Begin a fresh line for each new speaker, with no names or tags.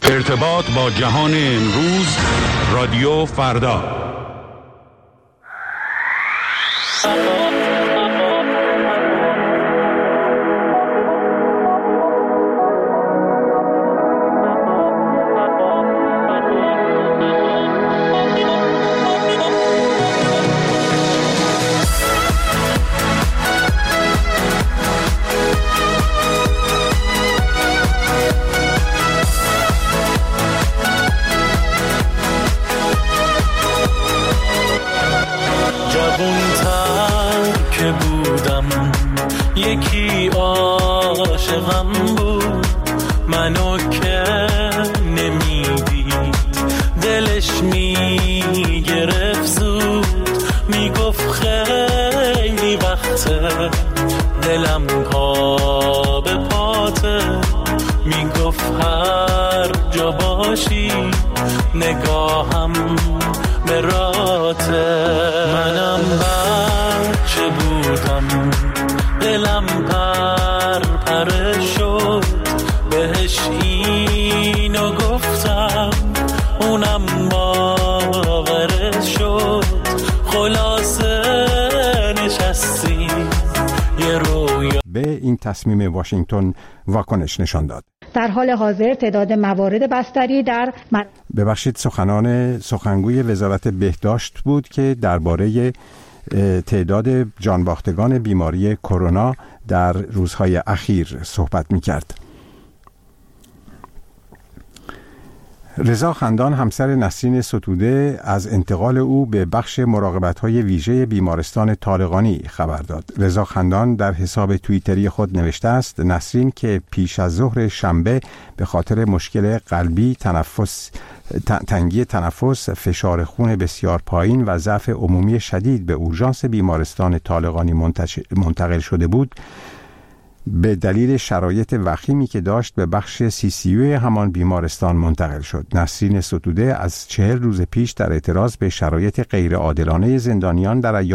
ارتباط با جهان امروز، رادیو فردا.
یکی عاشقم بود منو که نمیدید، دلش میگرفت زود، میگفت خیلی وقته، دلم پا به پاته، میگفت هر جا باشی نگاهم به راته. منم بچه بودم دلم پر شد، بهش اینو گفتم اونم باورش شد، خلاصه نشستیم یه رویا.
به این تصمیم واشنگتن واکنش نشان داد.
در حال حاضر تعداد موارد بستری در
سخنگوی وزارت بهداشت بود که درباره تعداد جانباختگان بیماری کرونا در روزهای اخیر صحبت می‌کرد. رضا خندان همسر نسرین ستوده از انتقال او به بخش مراقبت‌های ویژه بیمارستان طالقانی خبر داد. رضا خندان در حساب توییتری خود نوشته است: نسرین که پیش از ظهر شنبه به خاطر مشکل قلبی، تنگی تنفس، فشار خون بسیار پایین و ضعف عمومی شدید به اورژانس بیمارستان طالقانی منتقل شده بود، به دلیل شرایط وخیمی که داشت به بخش CCU همان بیمارستان منتقل شد. نسرین ستوده از 40 روز پیش در اعتراض به شرایط غیرعادلانه زندانیان در